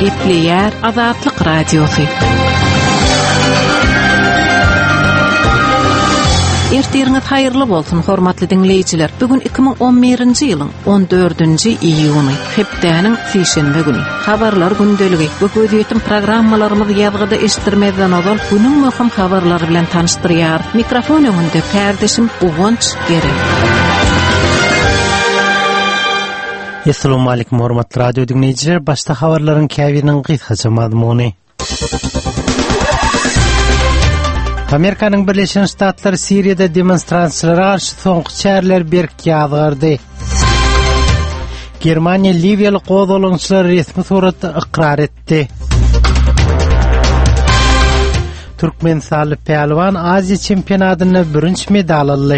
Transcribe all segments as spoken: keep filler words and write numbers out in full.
Gepleýär Azatlyk Radiosu. Ertiriniz hayırlı bolsun hormatly dinleýijiler. Bugün iki bin on birinji ýylyň on dördünji iýuny, hepdeniň sişenbe güni. Habarlar gündeligi we gözýetim programmalarymyz ýazgyda eşitdirmeden ozal günüň möhüm habarlary bilen tanışdyrýar. Mikrofon öňünde kardeşim Uwanç Gerek. Assalamu alaykum hormatly radio dinleýijiler. Başda habarlaryň käbiriniň gysgaça mazmuny. Amerikanyň Birleşen Ştatlary Siriýada demonstrasiýalara garşy soňky çäreler berk ýazgyrdy. Germaniýa Liwiýaly gowdalaňçylary resmi suratda ikrar etdi. Türkmenistanly pehlwan Aziýa çempionatyna birinji medal aldy.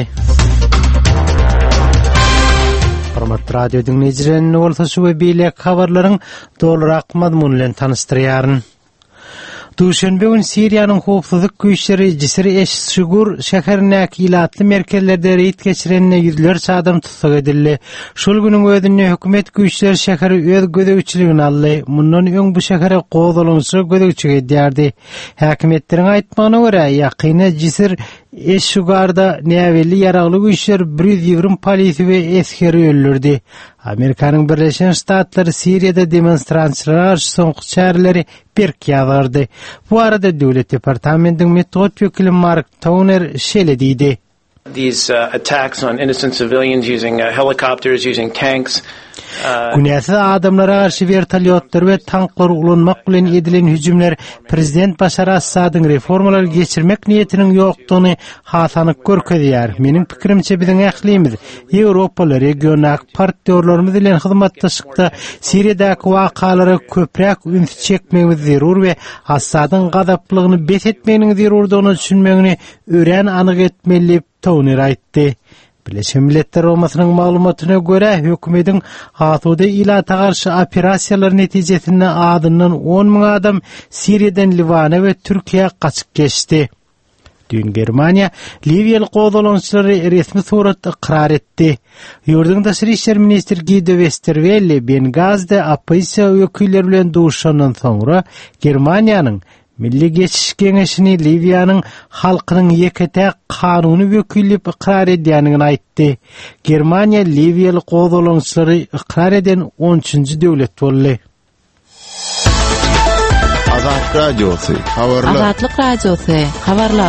Hormatly radio dinleýijiler, bolsa şu we beýle habarlaryň dolarak mazmuny bilen tanışdyrýaryn. Duşanbe gün Siriýanyň howpsuzlyk güýçleri Cisri eş-Şugur şäherindäki ilatly merkezlerde reýt geçirenine ýüzlerçe adam tutsak edildi. Şol günüň özünde hökümet güýçleri şäheri öz gödegçiligine aldy. Mundan öň bu şähere gowdalanýy gödegçi edýärdi. Häkimetleriň aýtmagyna görä, ýakyny Cisir eş-Şugarda näweli ýaragly güýçler bir ýüz ýigrim polisi we eskeri öldürdi. Amerikanyň Birleşen Ştatlary Siriýada demonstrasiýalar soňky çäreleri berk ýazgyrdy. Bu arada döwlet departamentining metod wekili Mark Towner şeýle diýdi. These uh, attacks on innocent civilians using uh, helicopters, using tanks. Günäsi adamlara garşy vertolyotlar we tanklar ulanmak bilen edilen hüjümler prezident Başar Asadyň reformalar geçirmek niýetiniň ýokdugyny hasanyk görkezýär. Meniň pikirimçe biziň ählimiz Ýewropaly regional partiýalarymyz bilen hyzmatdaşykda Siriýadaky wakalary köprek üns çekmegimiz zerur we Asadyň gadaplygyny bes etmeginiň zerurdygyny düşünmegini ören anyk etmeli Towner aýtdy. Birleşen Milletler Romasynyň maglumatyna görä, hökümetiň Hatuda ilata garşy operasiýalary netijesinde adyndan on ming adam Siriýadan Liwana we Türkiýe gaçyp geçdi. Dün Germaniýa Liwiýaly gowdalançylary resmi suratda ikrar etdi. Ýurdun daşary işler ministri Guido Westerwelle Bengazda opozisiýa wekilleri bilen duşandan soňra Germaniýanyň Milli Geçiş Geňeşini Liwiýanyň halkynyň ýekete kanuny wekillik ikrar edýändigini aýtdy. Germaniýa Liwiýaly gowdalançylary ikrar eden on üçinji döwlet boldy. Azatlyk Radiosu habarlar. Azatlyk Radiosu habarlar.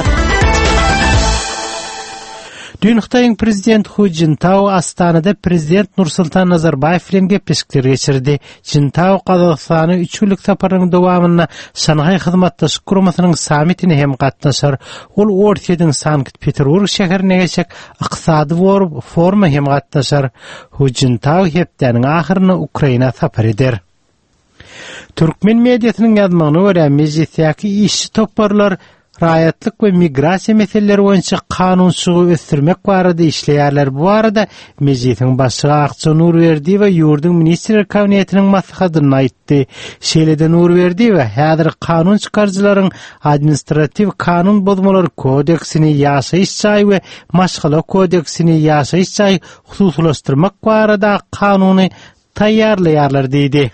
Dün Xitayň prezident Hu Jintao Astanada prezident Nursultan Nazarbayew bilen gepleşikler geçirdi. Jintao Kazakstany üç ýyllyk saparynyň dowamyna Şanghai hyzmatdaşyk guramasynyň sammitine hem gatnaşar. Ol Ortiýadan Sankt-Peterburg şäherine geçek ykysady forma hem gatnaşar. Hu Jintao hepdeniň ahyryna Ukraina sapar eder. Türkmen mediasynyň ýazmagyna görä, mejlisdäki işçi toparlar raýatlyk we migrasiýa meseleleri boýunça kanunçylygy ösdürmek barada işleýärler. Bu arada mejlisiň başçy Akça Nurberdi we ýurdun ministrler kabinetiniň maslahatyny aýtdy. Şeýlede Nurberdi we häzir kanun çykarjylaryň administrativ kanun bozmalar kodeksini ýaşaýyş çaý we maşgala kodeksini ýaşaýyş çaý hususlaşdyrmak barada kanuny taýýarlaýarlar diýdi.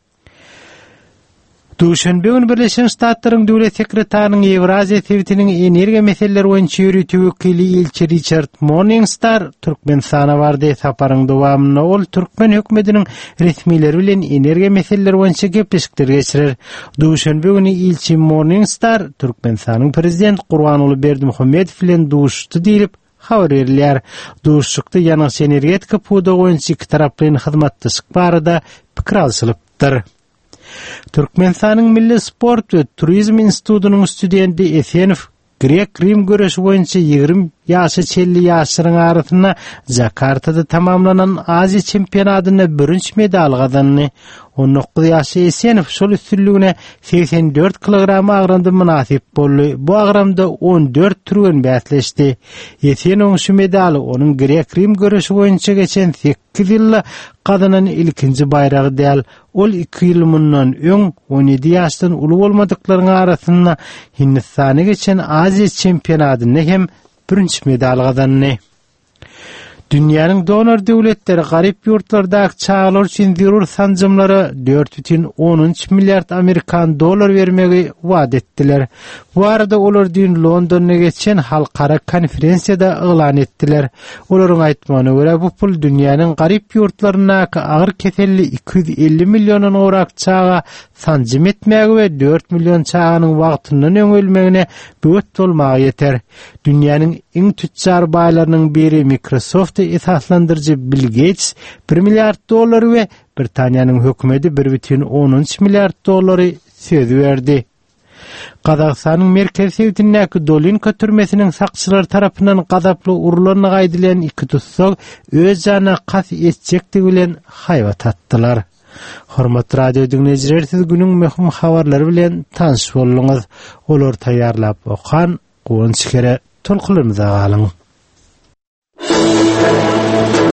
Duşanbe gün Birleşen Ştatlaryň döwlet sekretarinyň Ewraziýa tewritiniň energiýa meseleleri boýunça ýürütüw wekili Ilçi Richard Morningstar Türkmenistana bardy. Saparyň dowamyna ol Türkmen hökümetiniň resmileri bilen energiýa meseleleri boýunça gepleşikler geçirer. Duşanbe güni Ilçi Morningstar Türkmenistanyň prezident Gurbanuly Berdimuhammedow bilen duşdy diýilip habar berilýär. Duşşykda ýanaşy energetika puda boýunça iki tarap bilen hyzmatdaşyk barada pikir alşylypdyr. Türkmenistanyň Milli Sport we Turizm Institutynyň studenti Efenov Grek-Rim göreşi boýunça ýigrim ýaşy çelli ýaşlaryň arasyna Jakartada tamamlanan Aziýa çempionatyna birinji medal gazandy. on dokuz ýaşly Esenow şol üstünligine seksen dört kilogram agranda münasip boldy. Bu agramda on dört türgen bäsleşdi. Esenow şu medali onuň Grek-Rim göreşi boýunça geçen sekiz ýylda gazanan ilkinji baýragy däl. Ol iki ýyl mundan öň on ýedi ýaşdan uly bolmadyklaryň arasyna Hindistana geçen Aziýa çempionatyna hem birinji medal gazandy. Dünýäniň donor döwletleri garyp ýurtlardaky çağlar üçin zerur sanjymlara dört бүтүн on üç milliard Amerikan dolar bermegi wada etdiler. Bu arada olar dün London'a geçen halkara konferensiyada ılan etdiler. Olaryň aýtmagyna görä bu pul dünýäniň garyp ýurtlaryna agyr keselli iki yüz elli million orak çağa sanjym etmegi we dört million çağanyň wagtyndan öňelmegine böt bolmagy ýeter. Dünýäniň iň tüccar baýlarynyň biri Microsoft esaslandırıcı Bill Gates bir milyard dolar we Britaniýanyň hökümeti bir бүтүн on üç milyard dolary söz berdi. Kazakstanyň merkez şehrindäki Dolinka türmesiniň sakçylar tarapyndan gazaply urulanyny gaýdylan iki tutsak öz jana kas etjekdi bilen haýbat atdylar. Hormat radio dinleýijiler, siz günüň möhüm habarlary bilen tanış bolýaňyz. Olar taýýarlap okan Gowunç kere tolkularymyza galyň.